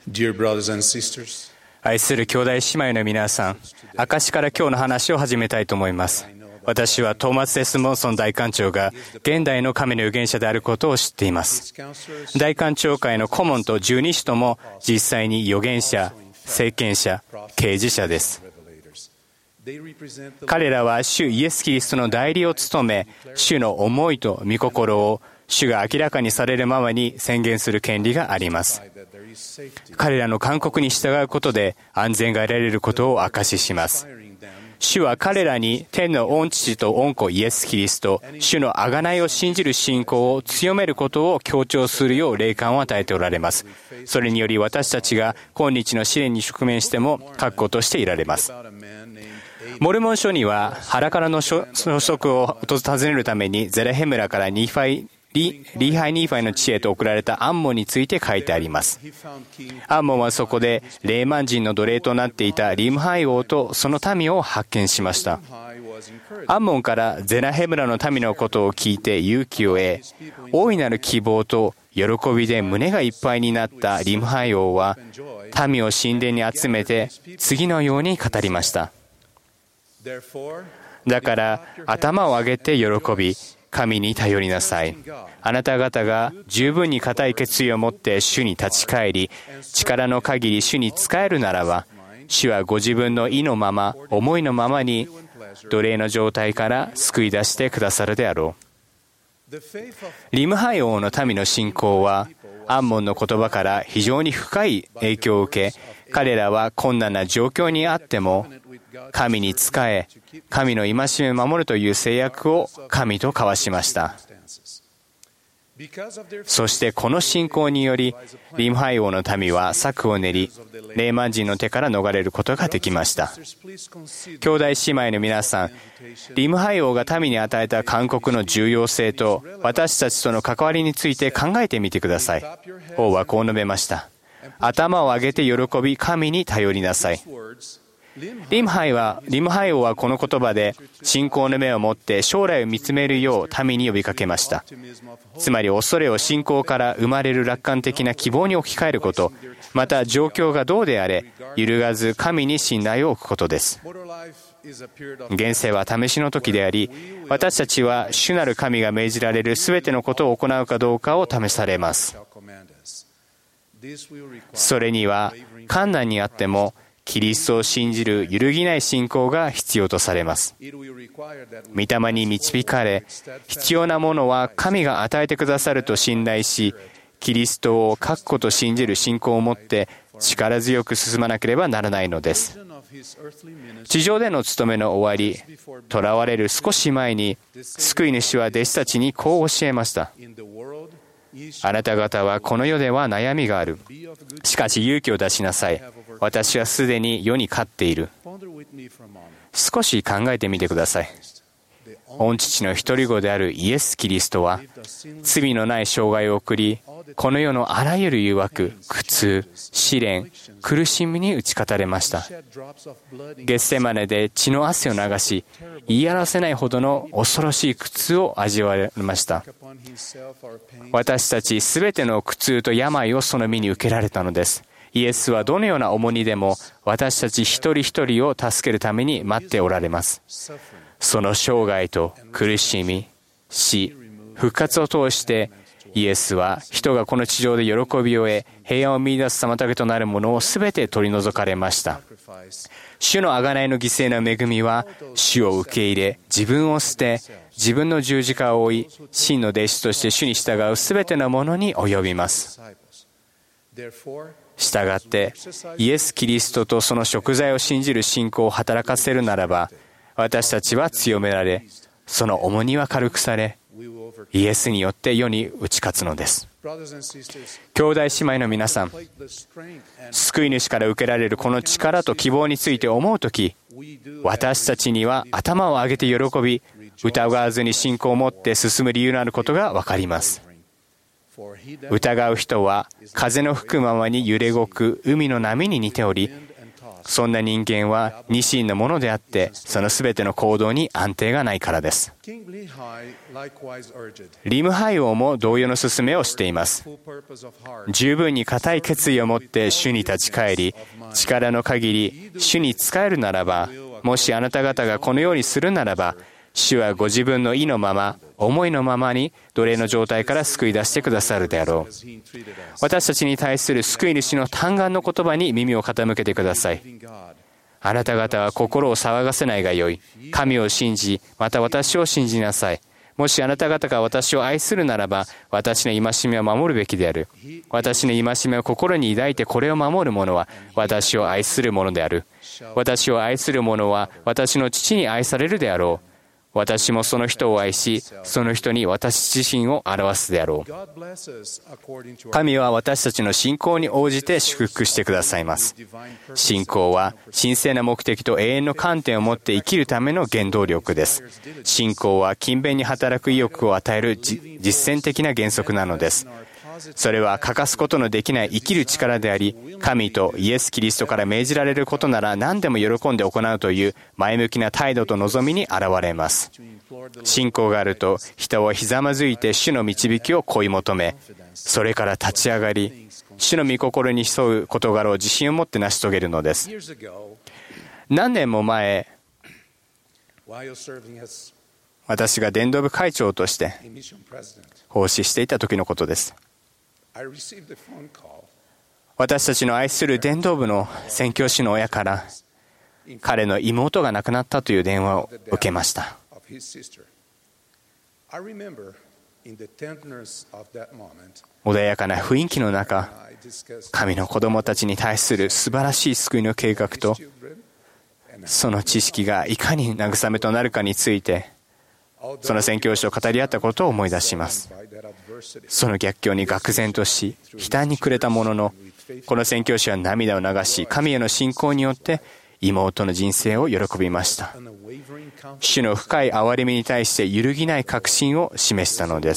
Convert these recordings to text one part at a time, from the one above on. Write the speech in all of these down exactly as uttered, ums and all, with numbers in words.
Dear brothers and sisters, 愛する兄弟姉妹の皆さん、証から今日の話を始めたいと思います。私はトーマス・エス・モンソン大官長が現代の神の預言者であることを知っています。大官長会の顧問と十二使徒も実際に預言者、聖賢者、啓示者です。彼らは主イエス・キリストの代理を務め、主の思いと御心を主が明らかにされるままに宣言する権利があります。彼らの勧告に従うことで安全が得られることを証しします。主は彼らに天の御父と御子イエス・キリスト、主の贖いを信じる信仰を強めることを強調するよう霊感を与えておられます。それにより私たちが今日の試練に直面しても確固としていられます。モルモン書には腹からの消息を訪ねるためにゼレヘ村からニーファイリーハイ・ニーファイの地へと送られたアンモンについて書いてあります。アンモンはそこでレーマン人の奴隷となっていたリムハイ王とその民を発見しました。アンモンからゼラヘ村の民のことを聞いて勇気を得、大いなる希望と喜びで胸がいっぱいになったリムハイ王は民を神殿に集めて次のように語りました。だから頭を上げて喜び、神に頼りなさい。あなた方が十分に固い決意を持って主に立ち返り、力の限り主に仕えるならば、主はご自分の意のまま、思いのままに奴隷の状態から救い出してくださるであろう。リムハイ王の民の信仰は、アンモンの言葉から非常に深い影響を受け、彼らは困難な状況にあっても、神に仕え、神の戒めを守るという制約を神と交わしました。そしてこの信仰により、リムハイ王の民は策を練り、レーマン人の手から逃れることができました。兄弟姉妹の皆さん、リムハイ王が民に与えた勧告の重要性と私たちとの関わりについて考えてみてください。王はこう述べました。頭を上げて喜び、神に頼りなさい。リムハイは、リムハイ王はこの言葉で信仰の目を持って将来を見つめるよう民に呼びかけました。つまり恐れを信仰から生まれる楽観的な希望に置き換えること、また状況がどうであれ揺るがず神に信頼を置くことです。現世は試しの時であり、私たちは主なる神が命じられるすべてのことを行うかどうかを試されます。それには困難にあってもキリストを信じる揺るぎない信仰が必要とされます。御霊に導かれ、必要なものは神が与えてくださると信頼し、キリストを確固と信じる信仰を持って力強く進まなければならないのです。地上での務めの終わり、囚われる少し前に、救い主は弟子たちにこう教えました。あなた方はこの世では悩みがある。しかし勇気を出しなさい。私はすでに世に勝っている。少し考えてみてください。御父の一人子であるイエス・キリストは罪のない生涯を送り、この世のあらゆる誘惑、苦痛、試練、苦しみに打ち勝たれました。ゲッセマネで血の汗を流し、言い表せないほどの恐ろしい苦痛を味わいました。私たちすべての苦痛と病をその身に受けられたのです。イエスはどのような重荷でも私たち一人一人を助けるために待っておられます。その生涯と苦しみ、死、復活を通してイエスは人がこの地上で喜びを得、平安を見出す妨げとなるものをすべて取り除かれました。主の贖いの犠牲の恵みは主を受け入れ、自分を捨て、自分の十字架を追い、真の弟子として主に従うすべてのものに及びます。したがって、イエス・キリストとその贖罪を信じる信仰を働かせるならば、私たちは強められ、その重荷は軽くされ、イエスによって世に打ち勝つのです。兄弟姉妹の皆さん、救い主から受けられるこの力と希望について思うとき、私たちには頭を上げて喜び、疑わずに信仰を持って進む理由のあることがわかります。疑う人は風の吹くままに揺れ動く海の波に似ており、 そんな人間はニシンのものであって、そのすべての行動に安定がないからです。リムハイ王も同様の勧めをしています。十分に固い決意を持って主に立ち返り、力の限り主に仕えるならば、もしあなた方がこのようにするならば、主はご自分の意のまま、思いのままに奴隷の状態から救い出してくださるであろう。私たちに対する救い主の嘆願の言葉に耳を傾けてください。あなた方は心を騒がせないがよい。神を信じ、また私を信じなさい。もしあなた方が私を愛するならば、私の戒めを守るべきである。私の戒めを心に抱いてこれを守る者は、私を愛する者である。私を愛する者は、私の父に愛されるであろう。私もその人を愛し、その人に私自身を表すであろう。神は私たちの信仰に応じて祝福してくださいます。信仰は神聖な目的と永遠の観点を持って生きるための原動力です。信仰は勤勉に働く意欲を与える実践的な原則なのです。それは欠かすことのできない生きる力であり、神とイエス・キリストから命じられることなら何でも喜んで行うという前向きな態度と望みに現れます。信仰があると人はひざまずいて主の導きを追い求め、それから立ち上がり、主の御心に沿う事柄を自信を持って成し遂げるのです。何年も前、私が伝道部会長として奉仕していた時のことです。私たちの愛する伝道部の宣教師の親から彼の妹が亡くなったという電話を受けました。穏やかな雰囲気の中、神の子供たちに対する素晴らしい救いの計画とその知識がいかに慰めとなるかについて、その宣教師を語り合ったことを思い出します。その逆境に愕然とし、悲嘆に暮れたものの、この宣教師は涙を流し、神への信仰によって妹の人生を喜びました。主の深い憐れみに対して揺るぎない確信を示したのです。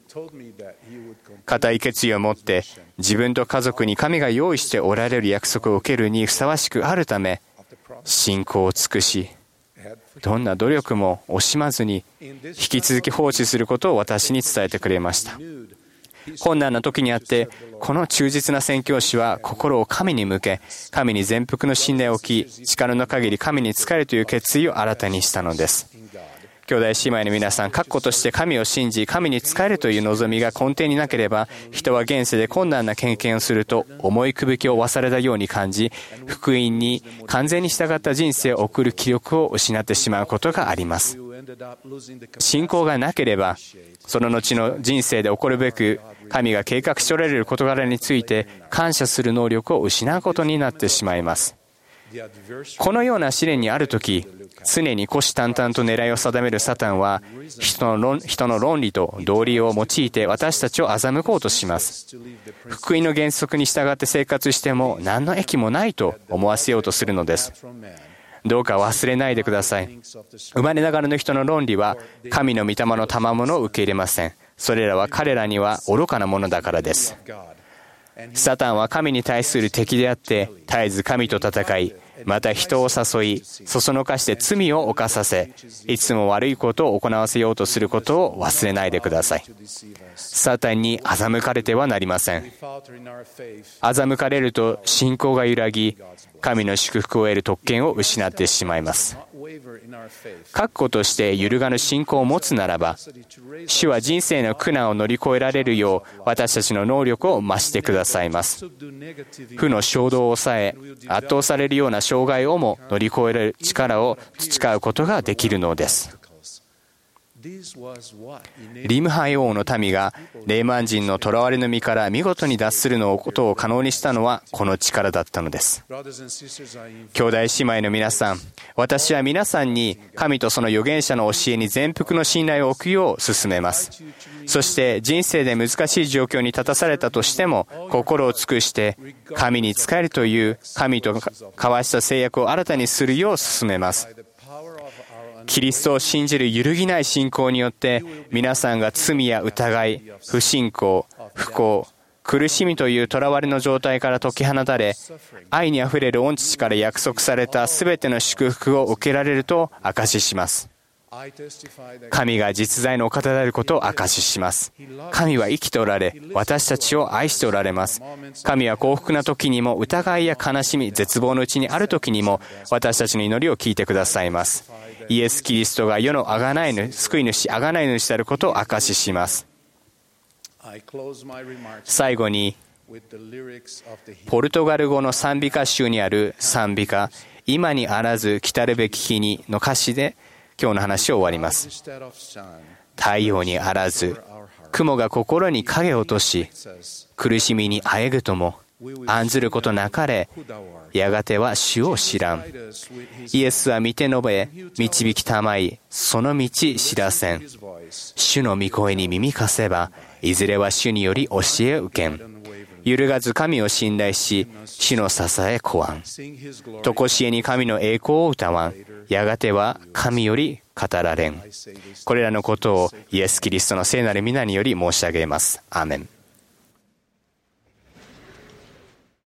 固い決意を持って、自分と家族に神が用意しておられる約束を受けるにふさわしくあるため、信仰を尽くし、どんな努力も惜しまずに引き続き放置することを私に伝えてくれました。困難な時にあって、この忠実な宣教師は心を神に向け、神に全幅の信頼を置き、力の限り神に仕えるという決意を新たにしたのです。兄弟姉妹の皆さん、確固として神を信じ、神に仕えるという望みが根底になければ、人は現世で困難な経験をすると、重い首を負わされたように感じ、福音に完全に従った人生を送る気力を失ってしまうことがあります。信仰がなければ、その後の人生で起こるべく、神が計画しておられる事柄について感謝する能力を失うことになってしまいます。このような試練にあるとき、常に虎視眈々と狙いを定めるサタンは人の論、人の論理と道理を用いて私たちを欺こうとします。福音の原則に従って生活しても何の益もないと思わせようとするのです。どうか忘れないでください。生まれながらの人の論理は神の御霊の賜物を受け入れません。それらは彼らには愚かなものだからです。サタンは神に対する敵であって、絶えず神と戦い、また人を誘い、そそのかして罪を犯させ、いつも悪いことを行わせようとすることを忘れないでください。サタンに欺かれてはなりません。欺かれると信仰が揺らぎ、神の祝福を得る特権を失ってしまいます。確固として揺るがぬ信仰を持つならば、主は人生の苦難を乗り越えられるよう私たちの能力を増してくださいます。負の衝動を抑え、圧倒されるような障害をも乗り越える力を培うことができるのです。リムハイ王の民がレーマン人の囚われの身から見事に脱するのことを可能にしたのはこの力だったのです。兄弟姉妹の皆さん、私は皆さんに神とその預言者の教えに全幅の信頼を置くよう勧めます。そして人生で難しい状況に立たされたとしても、心を尽くして神に仕えるという神と交わした誓約を新たにするよう勧めます。キリストを信じる揺るぎない信仰によって、皆さんが罪や疑い、不信仰、不幸、 苦しみという囚われの状態から解き放たれ、愛にあふれる御父から約束されたすべての祝福を受けられると証しします。神が実在のお方であることを証しします。神は生きておられ、私たちを愛しておられます。神は幸福な時にも、疑いや悲しみ、絶望のうちにある時にも、私たちの祈りを聞いてくださいます。イエス・キリストが世の贖い主、救い主、贖い主であることを証しします。最後に、ポルトガル語の賛美歌集にある賛美歌、今にあらず来たるべき日にの歌詞で、今日の話を終わります。太陽にあらず、雲が心に影を落とし、苦しみにあえぐとも、案ずることなかれ、やがては主を知らん。イエスは見て述べ、導きたまい、その道知らせん。主の御声に耳貸せば、いずれは主により教えを受けん。揺るがず神を信頼し、主の支えこわん。とこしえに神の栄光を歌わん。やがては神より語られん。これらのことをイエス・キリストの聖なる皆により申し上げます。アーメン。